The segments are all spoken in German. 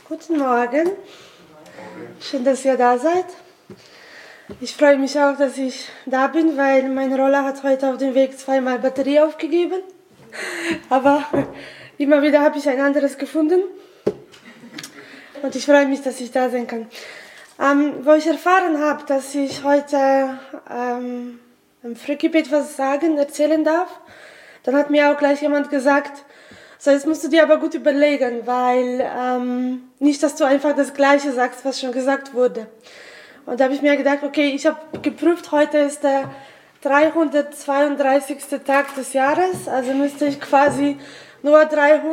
Guten Morgen. Schön, dass ihr da seid. Ich freue mich auch, dass ich da bin, weil mein Roller hat heute auf dem Weg zweimal Batterie aufgegeben. Aber immer wieder habe ich ein anderes gefunden. Und ich freue mich, dass ich da sein kann. Wo ich erfahren habe, dass ich heute im Frühgebet was erzählen darf, dann hat mir auch gleich jemand gesagt, so, jetzt musst du dir aber gut überlegen, weil nicht, dass du einfach das Gleiche sagst, was schon gesagt wurde. Und da habe ich mir gedacht, okay, ich habe geprüft, heute ist der 332. Tag des Jahres, also müsste ich quasi nur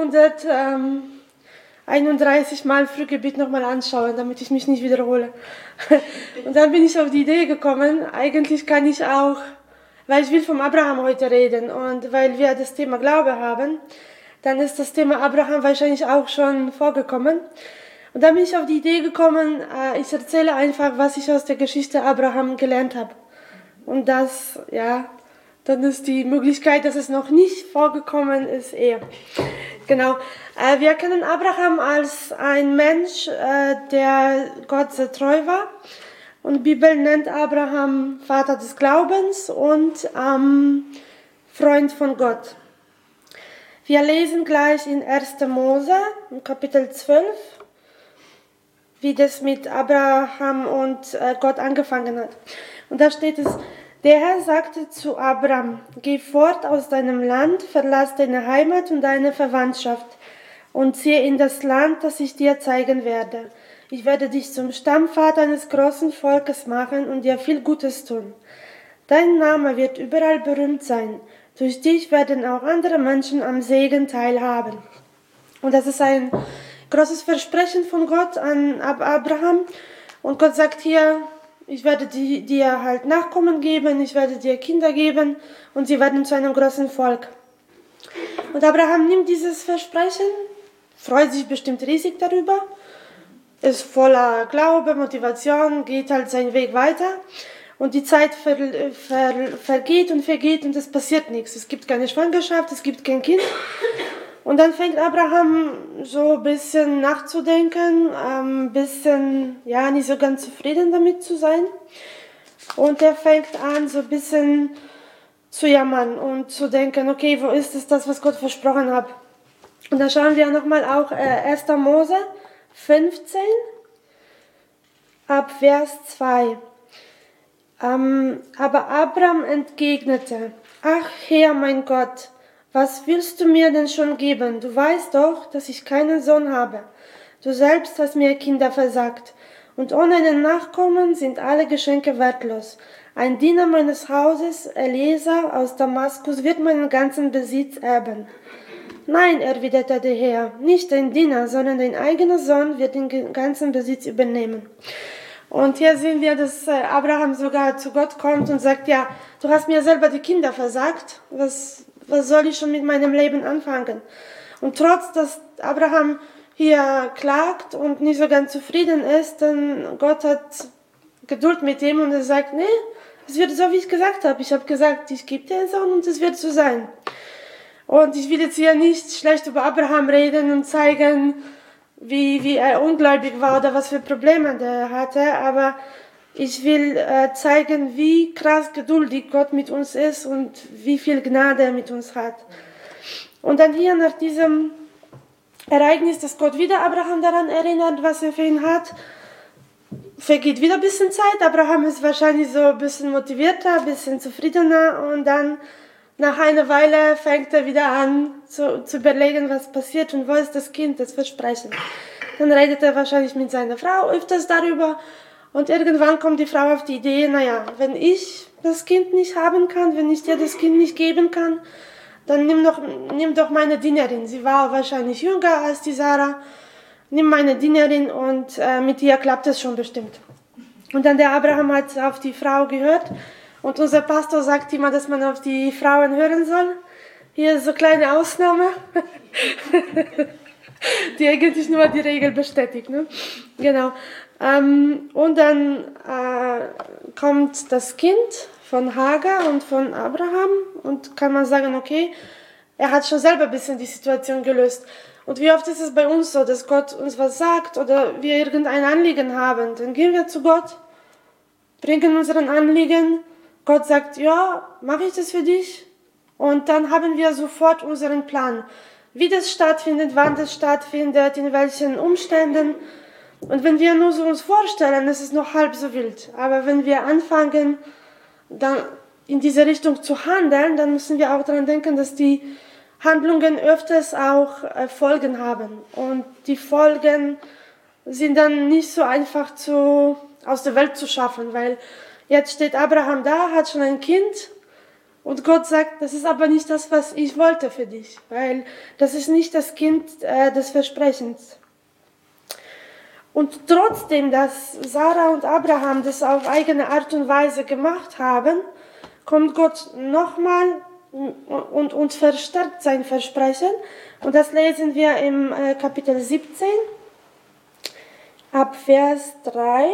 331 Mal Frühgebet nochmal anschauen, damit ich mich nicht wiederhole. Und dann bin ich auf die Idee gekommen, eigentlich kann ich auch, weil ich will vom Abraham heute reden und weil wir das Thema Glaube haben, dann ist das Thema Abraham wahrscheinlich auch schon vorgekommen. Und dann bin ich auf die Idee gekommen, ich erzähle einfach, was ich aus der Geschichte Abraham gelernt habe. Und das, ja, dann ist die Möglichkeit, dass es noch nicht vorgekommen ist, eher. Genau. Wir kennen Abraham als ein Mensch, der Gott sehr treu war. Und die Bibel nennt Abraham Vater des Glaubens und Freund von Gott. Wir lesen gleich in 1. Mose, Kapitel 12, wie das mit Abraham und Gott angefangen hat. Und da steht es, der Herr sagte zu Abraham, geh fort aus deinem Land, verlass deine Heimat und deine Verwandtschaft und ziehe in das Land, das ich dir zeigen werde. Ich werde dich zum Stammvater eines großen Volkes machen und dir viel Gutes tun. Dein Name wird überall berühmt sein. Durch dich werden auch andere Menschen am Segen teilhaben. Und das ist ein großes Versprechen von Gott an Abraham. Und Gott sagt hier, ich werde dir halt Nachkommen geben, ich werde dir Kinder geben und sie werden zu einem großen Volk. Und Abraham nimmt dieses Versprechen, freut sich bestimmt riesig darüber, ist voller Glaube, Motivation, geht halt seinen Weg weiter. Und die Zeit vergeht und es passiert nichts. Es gibt keine Schwangerschaft, es gibt kein Kind. Und dann fängt Abraham so ein bisschen nachzudenken, ein bisschen, ja, nicht so ganz zufrieden damit zu sein. Und er fängt an, so ein bisschen zu jammern und zu denken, okay, wo ist es das, was Gott versprochen hat? Und dann schauen wir nochmal auch 1. Mose 15 ab Vers 2. Aber Abraham entgegnete, ach Herr, mein Gott, was willst du mir denn schon geben? Du weißt doch, dass ich keinen Sohn habe. Du selbst hast mir Kinder versagt. Und ohne einen Nachkommen sind alle Geschenke wertlos. Ein Diener meines Hauses, Eliezer aus Damaskus, wird meinen ganzen Besitz erben. Nein, erwiderte der Herr, nicht dein Diener, sondern dein eigener Sohn wird den ganzen Besitz übernehmen. Und hier sehen wir, dass Abraham sogar zu Gott kommt und sagt, ja, du hast mir selber die Kinder versagt, was soll ich schon mit meinem Leben anfangen? Und trotz, dass Abraham hier klagt und nicht so ganz zufrieden ist, dann Gott hat Geduld mit ihm und er sagt, nee, es wird so, wie ich gesagt habe. Ich habe gesagt, ich gebe dir einen Sohn und es wird so sein. Und ich will jetzt hier nicht schlecht über Abraham reden und zeigen, wie er ungläubig war oder was für Probleme der hatte, aber ich will zeigen, wie krass geduldig Gott mit uns ist und wie viel Gnade er mit uns hat. Und dann hier nach diesem Ereignis, dass Gott wieder Abraham daran erinnert, was er für ihn hat, vergeht wieder ein bisschen Zeit. Abraham ist wahrscheinlich so ein bisschen motivierter, ein bisschen zufriedener und dann nach einer Weile fängt er wieder an zu überlegen, was passiert und wo ist das Kind, das Versprechen. Dann redet er wahrscheinlich mit seiner Frau öfters darüber und irgendwann kommt die Frau auf die Idee, naja, wenn ich das Kind nicht haben kann, wenn ich dir das Kind nicht geben kann, dann nimm doch meine Dienerin. Sie war wahrscheinlich jünger als die Sarah. Nimm meine Dienerin und mit ihr klappt es schon bestimmt. Und dann der Abraham hat auf die Frau gehört. Und unser Pastor sagt immer, dass man auf die Frauen hören soll. Hier ist so eine kleine Ausnahme, die eigentlich nur die Regel bestätigt. Ne? Genau. Und dann kommt das Kind von Hagar und von Abraham und kann man sagen, okay, er hat schon selber ein bisschen die Situation gelöst. Und wie oft ist es bei uns so, dass Gott uns was sagt oder wir irgendein Anliegen haben, dann gehen wir zu Gott, bringen unseren Anliegen, Gott sagt, ja, mache ich das für dich? Und dann haben wir sofort unseren Plan, wie das stattfindet, wann das stattfindet, in welchen Umständen. Und wenn wir nur so uns vorstellen, ist es noch halb so wild. Aber wenn wir anfangen, dann in diese Richtung zu handeln, dann müssen wir auch daran denken, dass die Handlungen öfters auch Folgen haben. Und die Folgen sind dann nicht so einfach aus der Welt zu schaffen, weil jetzt steht Abraham da, hat schon ein Kind und Gott sagt, das ist aber nicht das, was ich wollte für dich, weil das ist nicht das Kind des Versprechens. Und trotzdem, dass Sarah und Abraham das auf eigene Art und Weise gemacht haben, kommt Gott nochmal und verstärkt sein Versprechen. Und das lesen wir im Kapitel 17, ab Vers 3.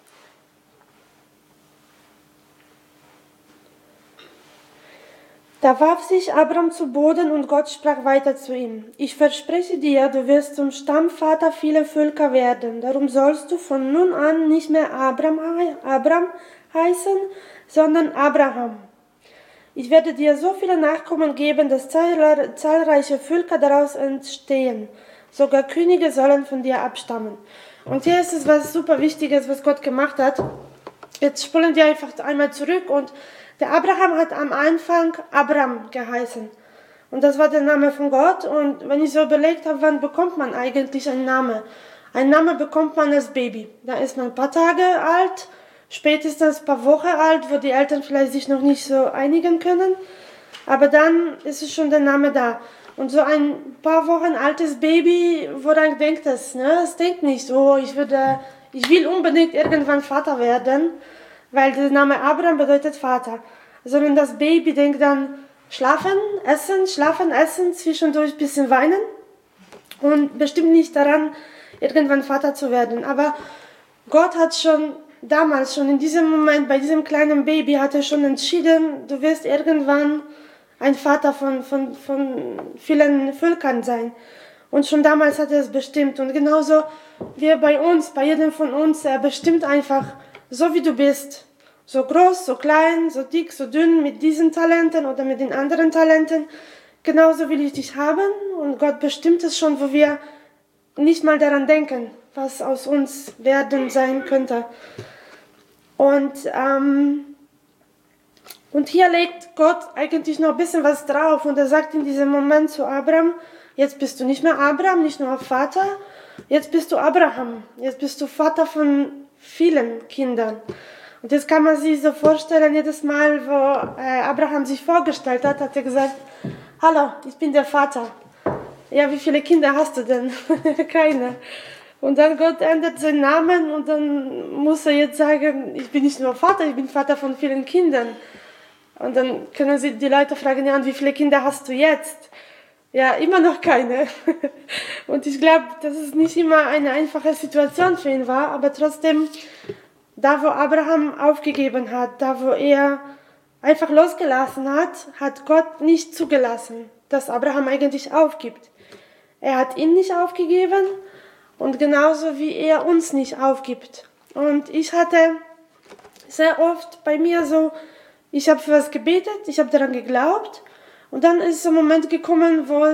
Da warf sich Abram zu Boden und Gott sprach weiter zu ihm. Ich verspreche dir, du wirst zum Stammvater vieler Völker werden. Darum sollst du von nun an nicht mehr Abram heißen, sondern Abraham. Ich werde dir so viele Nachkommen geben, dass zahlreiche Völker daraus entstehen. Sogar Könige sollen von dir abstammen. Und hier ist es was super Wichtiges, was Gott gemacht hat. Jetzt spulen wir einfach einmal zurück und der Abraham hat am Anfang Abram geheißen. Und das war der Name von Gott. Und wenn ich so überlegt habe, wann bekommt man eigentlich einen Namen? Einen Namen bekommt man als Baby. Da ist man ein paar Tage alt, spätestens ein paar Wochen alt, wo die Eltern vielleicht sich noch nicht so einigen können. Aber dann ist es schon der Name da. Und so ein paar Wochen altes Baby, woran denkt es? Ne? Es denkt nicht so, ich will unbedingt irgendwann Vater werden, weil der Name Abraham bedeutet Vater. Sondern das Baby denkt dann schlafen, essen, zwischendurch ein bisschen weinen und bestimmt nicht daran, irgendwann Vater zu werden. Aber Gott hat schon damals, schon in diesem Moment, bei diesem kleinen Baby, hat er schon entschieden, du wirst irgendwann ein Vater von vielen Völkern sein. Und schon damals hat er es bestimmt. Und genauso wie bei uns, bei jedem von uns, er bestimmt einfach, so wie du bist. So groß, so klein, so dick, so dünn, mit diesen Talenten oder mit den anderen Talenten. Genauso will ich dich haben. Und Gott bestimmt es schon, wo wir nicht mal daran denken, was aus uns werden sein könnte. Und hier legt Gott eigentlich noch ein bisschen was drauf. Und er sagt in diesem Moment zu Abraham, jetzt bist du nicht mehr Abraham, nicht nur Vater, jetzt bist du Abraham. Jetzt bist du Vater von vielen Kindern. Und jetzt kann man sich so vorstellen, jedes Mal, wo Abraham sich vorgestellt hat, hat er gesagt, hallo, ich bin der Vater. Ja, wie viele Kinder hast du denn? Keine. Und dann Gott ändert seinen Namen und dann muss er jetzt sagen, ich bin nicht nur Vater, ich bin Vater von vielen Kindern. Und dann können sie die Leute fragen, ja, und wie viele Kinder hast du jetzt? Ja, immer noch keine. Und ich glaube, dass es nicht immer eine einfache Situation für ihn war, aber trotzdem, da wo Abraham aufgegeben hat, da wo er einfach losgelassen hat, hat Gott nicht zugelassen, dass Abraham eigentlich aufgibt. Er hat ihn nicht aufgegeben und genauso wie er uns nicht aufgibt. Und ich hatte sehr oft bei mir so, ich habe für was gebetet, ich habe daran geglaubt und dann ist so ein Moment gekommen, wo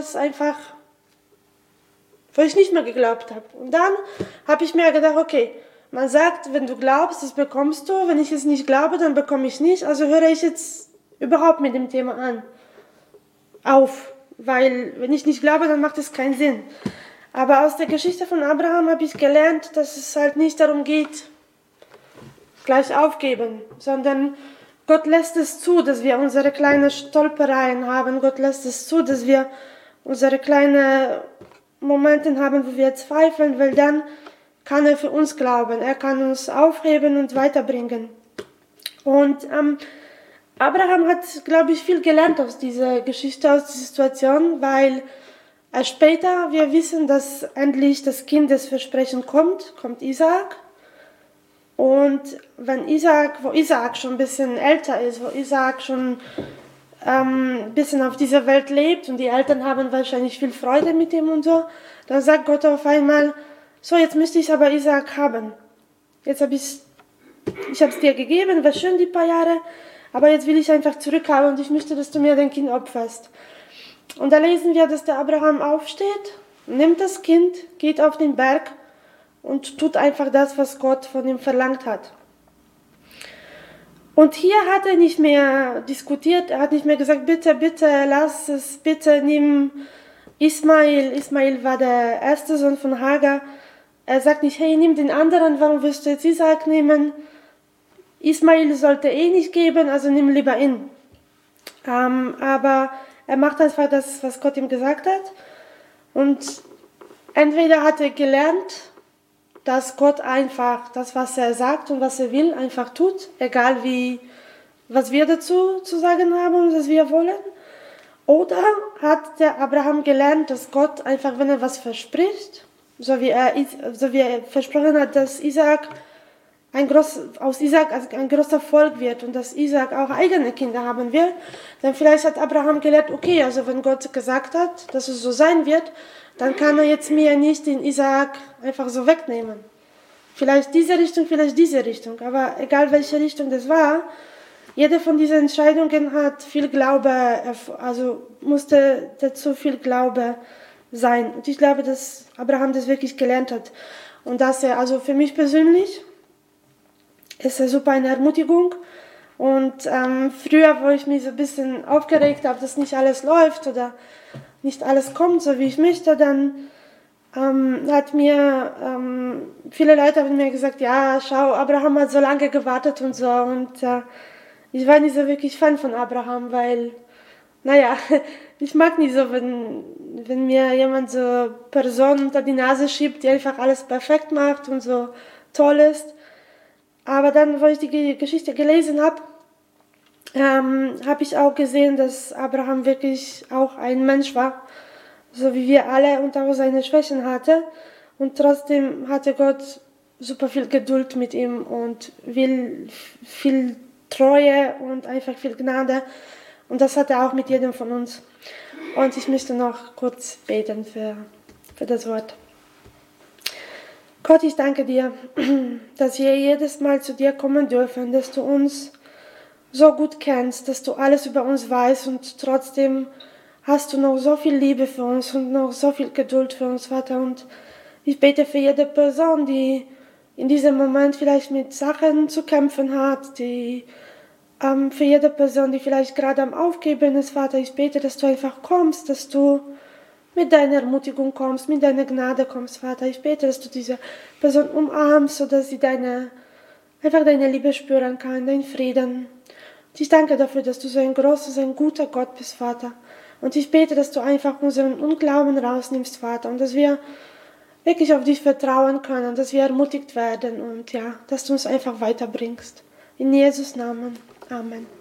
ich nicht mehr geglaubt habe. Und dann habe ich mir gedacht, okay, man sagt, wenn du glaubst, das bekommst du, wenn ich es nicht glaube, dann bekomme ich es nicht, also höre ich jetzt überhaupt mit dem Thema auf, weil wenn ich nicht glaube, dann macht es keinen Sinn. Aber aus der Geschichte von Abraham habe ich gelernt, dass es halt nicht darum geht, gleich aufgeben, sondern Gott lässt es zu, dass wir unsere kleinen Stolpereien haben. Gott lässt es zu, dass wir unsere kleinen Momente haben, wo wir zweifeln, weil dann kann er für uns glauben. Er kann uns aufheben und weiterbringen. Und Abraham hat, glaube ich, viel gelernt aus dieser Geschichte, aus dieser Situation, weil später wir wissen, dass endlich das Kind des Versprechens kommt Isaak. Und wo Isaak schon ein bisschen älter ist, wo Isaak schon ein bisschen auf dieser Welt lebt und die Eltern haben wahrscheinlich viel Freude mit ihm und so, dann sagt Gott auf einmal, so, jetzt müsste ich aber Isaak haben. Jetzt habe ich es dir gegeben, war schön die paar Jahre, aber jetzt will ich einfach zurückhaben und ich möchte, dass du mir dein Kind opferst. Und da lesen wir, dass der Abraham aufsteht, nimmt das Kind, geht auf den Berg und tut einfach das, was Gott von ihm verlangt hat. Und hier hat er nicht mehr diskutiert, er hat nicht mehr gesagt, bitte, bitte, lass es, bitte, nimm Ismail. Ismail war der erste Sohn von Hagar. Er sagt nicht, hey, nimm den anderen, warum willst du jetzt Isaak nehmen? Ismail sollte eh nicht geben, also nimm lieber ihn. Aber er macht einfach das, was Gott ihm gesagt hat. Und entweder hat er gelernt, dass Gott einfach das, was er sagt und was er will, einfach tut, egal was wir dazu zu sagen haben und was wir wollen. Oder hat der Abraham gelernt, dass Gott einfach, wenn er was verspricht, so wie er versprochen hat, dass aus Isaak ein großer Volk wird und dass Isaak auch eigene Kinder haben wird, dann vielleicht hat Abraham gelernt, okay, also wenn Gott gesagt hat, dass es so sein wird, dann kann er jetzt mir nicht den Isaak einfach so wegnehmen. Vielleicht diese Richtung, aber egal welche Richtung das war, jede von diesen Entscheidungen hat viel Glaube, also musste dazu viel Glaube sein. Und ich glaube, dass Abraham das wirklich gelernt hat. Und dass er, also für mich persönlich, ist es super eine Ermutigung. Und früher, wo ich mich so ein bisschen aufgeregt habe, dass nicht alles läuft oder nicht alles kommt, so wie ich möchte, dann viele Leute haben mir gesagt, ja, schau, Abraham hat so lange gewartet und so. Und ich war nicht so wirklich Fan von Abraham, weil, naja, ich mag nicht so, wenn mir jemand so Personen unter die Nase schiebt, die einfach alles perfekt macht und so toll ist. Aber dann, wo ich die Geschichte gelesen habe, habe ich auch gesehen, dass Abraham wirklich auch ein Mensch war, so wie wir alle und auch seine Schwächen hatte. Und trotzdem hatte Gott super viel Geduld mit ihm und will viel Treue und einfach viel Gnade. Und das hat er auch mit jedem von uns. Und ich möchte noch kurz beten für das Wort. Gott, ich danke dir, dass wir jedes Mal zu dir kommen dürfen, dass du uns so gut kennst, dass du alles über uns weißt und trotzdem hast du noch so viel Liebe für uns und noch so viel Geduld für uns, Vater. Und ich bete für jede Person, die in diesem Moment vielleicht mit Sachen zu kämpfen hat, für jede Person, die vielleicht gerade am Aufgeben ist, Vater. Ich bete, dass du einfach kommst, dass du mit deiner Ermutigung kommst, mit deiner Gnade kommst, Vater. Ich bete, dass du diese Person umarmst, sodass sie einfach deine Liebe spüren kann, deinen Frieden. Und ich danke dafür, dass du so ein großer, so ein guter Gott bist, Vater. Und ich bete, dass du einfach unseren Unglauben rausnimmst, Vater, und dass wir wirklich auf dich vertrauen können, dass wir ermutigt werden und ja, dass du uns einfach weiterbringst. In Jesus Namen. Amen.